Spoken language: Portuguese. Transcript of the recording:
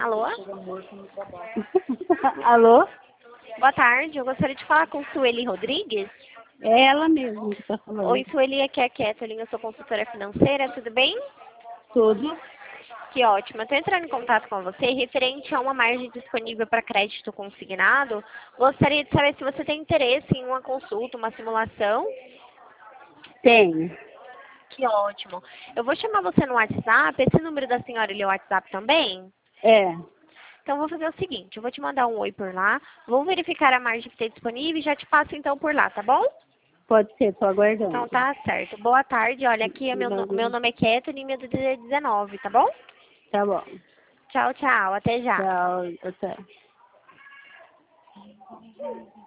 Alô? Alô? Boa tarde, eu gostaria de falar com Sueli Rodrigues. É ela mesmo que está falando. Oi, Sueli, aqui é a Kathleen, eu sou consultora financeira, tudo bem? Tudo? Que ótimo. Eu estou entrando em contato com você referente a uma margem disponível para crédito consignado. Gostaria de saber se você tem interesse em uma consulta, uma simulação. Tenho. Que ótimo. Eu vou chamar você no WhatsApp. Esse número da senhora, ele é o WhatsApp também? É. Então, eu vou fazer o seguinte, eu vou te mandar um oi por lá, vou verificar a margem que tem disponível e já te passo então por lá, tá bom? Pode ser, tô aguardando. Então tá certo. Boa tarde, olha, aqui é meu nome é Kathleen, meu número é 19, tá bom? Tá bom. Tchau, tchau, até já. Tchau, até.